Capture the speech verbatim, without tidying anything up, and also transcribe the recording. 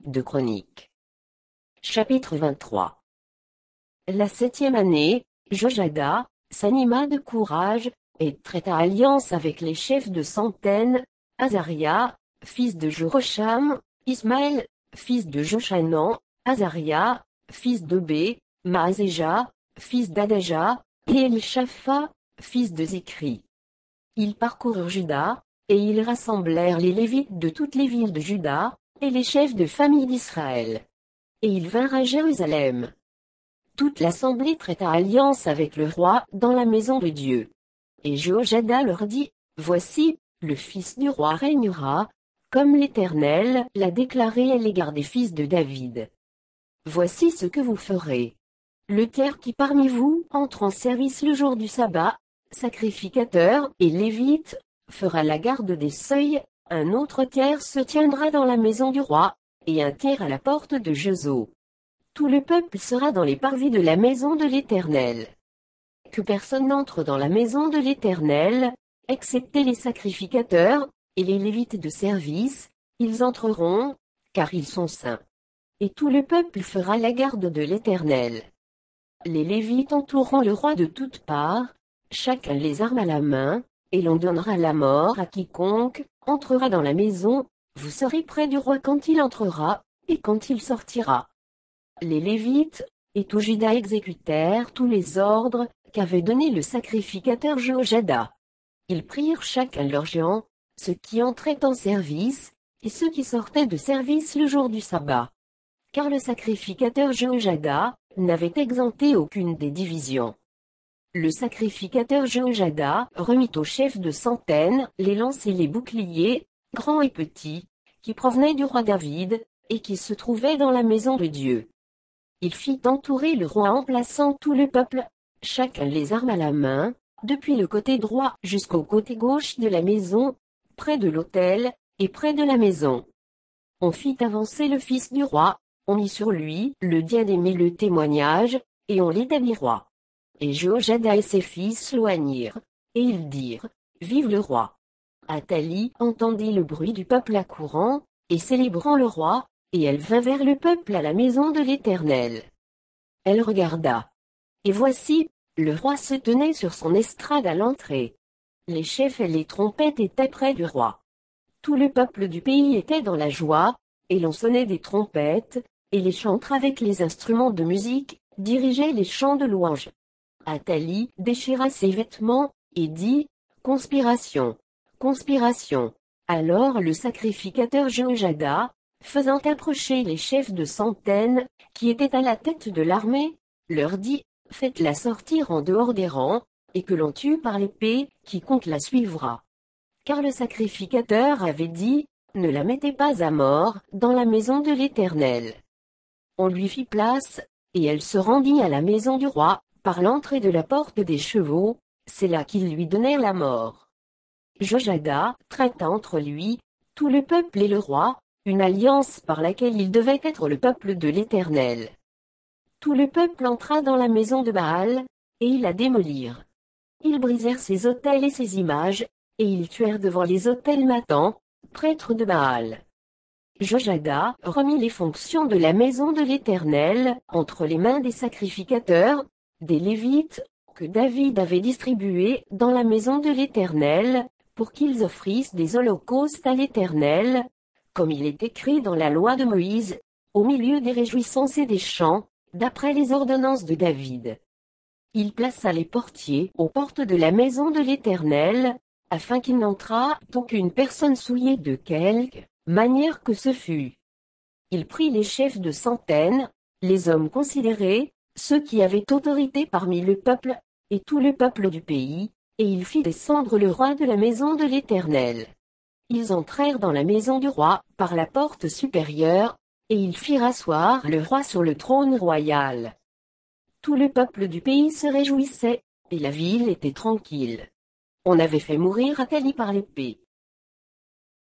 deux Chroniques. Chapitre vingt-trois. La septième année, Jojada s'anima de courage, et traita alliance avec les chefs de centaines, Azaria, fils de Jorocham, Ismaël, fils de Joshanan, Azaria, fils de B, Maazéja, fils d'Adaja, et Elishapha, fils de Zikri. Ils parcoururent Juda, et ils rassemblèrent les Lévites de toutes les villes de Juda, et les chefs de famille d'Israël. Et ils vinrent à Jérusalem. Toute l'assemblée traita alliance avec le roi dans la maison de Dieu. Et Jojada leur dit, voici, le fils du roi régnera, comme l'Éternel l'a déclaré à l'égard des fils de David. Voici ce que vous ferez. Le tiers qui parmi vous entre en service le jour du sabbat, sacrificateur et lévite, fera la garde des seuils, un autre tiers se tiendra dans la maison du roi, et un tiers à la porte de Jezo. Tout le peuple sera dans les parvis de la maison de l'Éternel. Que personne n'entre dans la maison de l'Éternel, excepté les sacrificateurs, et les lévites de service, ils entreront, car ils sont saints. Et tout le peuple fera la garde de l'Éternel. Les lévites entoureront le roi de toutes parts, chacun les armes à la main, et l'on donnera la mort à quiconque entrera dans la maison, vous serez près du roi quand il entrera, et quand il sortira. Les Lévites, et tout Juda exécutèrent tous les ordres qu'avait donnés le sacrificateur Jojada. Ils prirent chacun leur géant, ceux qui entraient en service, et ceux qui sortaient de service le jour du sabbat. Car le sacrificateur Jojada n'avait exempté aucune des divisions. Le sacrificateur Jojada remit aux chefs de centaines les lances et les boucliers, grands et petits, qui provenaient du roi David, et qui se trouvaient dans la maison de Dieu. Il fit entourer le roi en plaçant tout le peuple, chacun les armes à la main, depuis le côté droit jusqu'au côté gauche de la maison, près de l'autel, et près de la maison. On fit avancer le fils du roi, on mit sur lui le diadème et le témoignage, et on l'établit roi. Et Jojada et ses fils loignirent, et ils dirent, vive le roi. Athalie entendit le bruit du peuple accourant, et célébrant le roi, et elle vint vers le peuple à la maison de l'Éternel. Elle regarda. Et voici, le roi se tenait sur son estrade à l'entrée. Les chefs et les trompettes étaient près du roi. Tout le peuple du pays était dans la joie, et l'on sonnait des trompettes, et les chantres avec les instruments de musique dirigeaient les chants de louange. Athalie déchira ses vêtements, et dit, conspiration, conspiration. Alors le sacrificateur Jojada, faisant approcher les chefs de centaines, qui étaient à la tête de l'armée, leur dit, faites-la sortir en dehors des rangs, et que l'on tue par l'épée, quiconque la suivra. Car le sacrificateur avait dit, ne la mettez pas à mort, dans la maison de l'Éternel. On lui fit place, et elle se rendit à la maison du roi, par l'entrée de la porte des chevaux, c'est là qu'ils lui donnèrent la mort. Jojada traita entre lui, tout le peuple et le roi, une alliance par laquelle il devait être le peuple de l'Éternel. Tout le peuple entra dans la maison de Baal, et ils la démolirent. Ils brisèrent ses autels et ses images, et ils tuèrent devant les autels Mathan, prêtre de Baal. Jojada remit les fonctions de la maison de l'Éternel entre les mains des sacrificateurs, des Lévites, que David avait distribués dans la maison de l'Éternel, pour qu'ils offrissent des holocaustes à l'Éternel, comme il est écrit dans la loi de Moïse, au milieu des réjouissances et des chants, d'après les ordonnances de David. Il plaça les portiers aux portes de la maison de l'Éternel, afin qu'il n'entrât aucune personne souillée de quelque manière que ce fût. Il prit les chefs de centaines, les hommes considérés, ceux qui avaient autorité parmi le peuple, et tout le peuple du pays, et il fit descendre le roi de la maison de l'Éternel. Ils entrèrent dans la maison du roi, par la porte supérieure, et ils firent asseoir le roi sur le trône royal. Tout le peuple du pays se réjouissait, et la ville était tranquille. On avait fait mourir Athalie par l'épée.